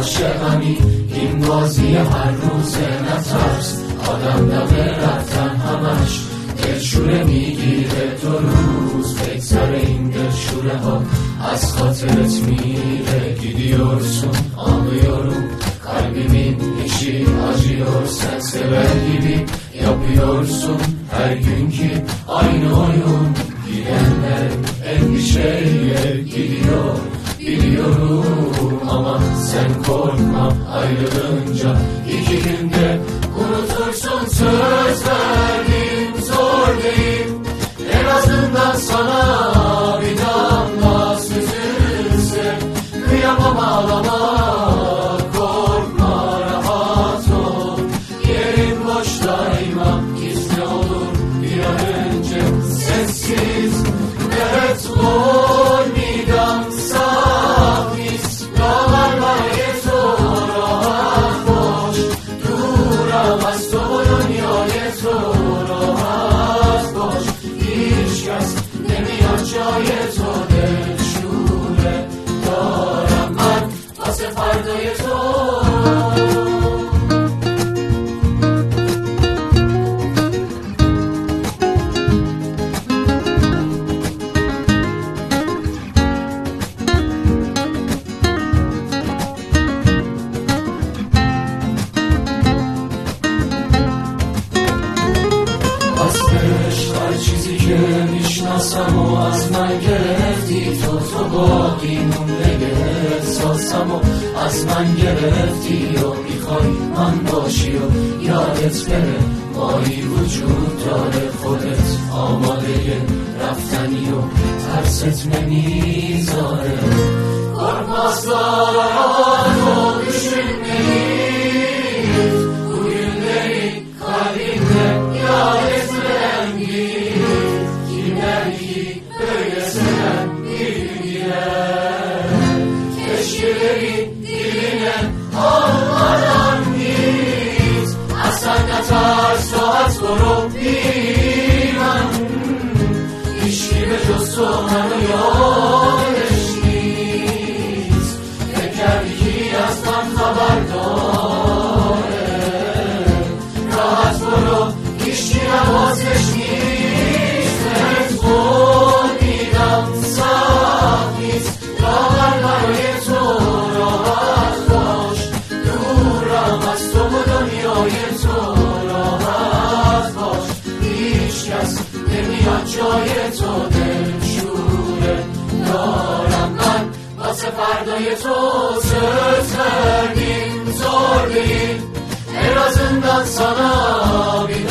عاشقمی، این بازی هر روزه نترس، آدم دمه رفتن همش دلشوره میگیره. تو روز بگذر این دلشوره ها az خاطرت gidiyorsun, anlıyorum, kalbimin içi acıyor. Sen sever gibi yapıyorsun her günkü aynı oyun. Gidenler endişeyle gidiyor biliyorum, ama sen korkma, ayrılınca 2 günde unutursun. Söz verdim, zor değil, en azından sana bir damla süzülse. Kıyamam, ağlama, korkma, rahat ol, yerin boştayma, gizli olur bir an önce. Sessiz ve zor midem sahis, dağlar var yeto, rahat boş duramaz, doğrun yol yeto, rahat boş. Hiç kes demiyor yeto, delşure dارم من واسه فردای تو. هر چیزی که میشناسم و از من گرفتی، تو باقی مونده احساسم و از من گرفتی و میخوای من باشی و یادت بره مایی وجود داره. خودت آماده رفتنی و ترست نمیذاره. korkma aslan ol, düşünmeyin bu günleri kalbinde yad etmeden git. Kimler ki böyle seven bir gün gider, keşkeleri diline almadan git. Aslan atar saat vurup bir an işki ve cosunanı yol eşliyiz. Teker ki yazdan haber dore, rahat vurup işkine vazgeçmiş. Sen zor midem sahis, dağlar var yeto, rahat boş duramaz, tomu dönüyor yeto, rahat boş. Hiç kes demiyor yeto, delşure dارم من واسه فردای تو. söz verdim, zor değil, en azından sana bir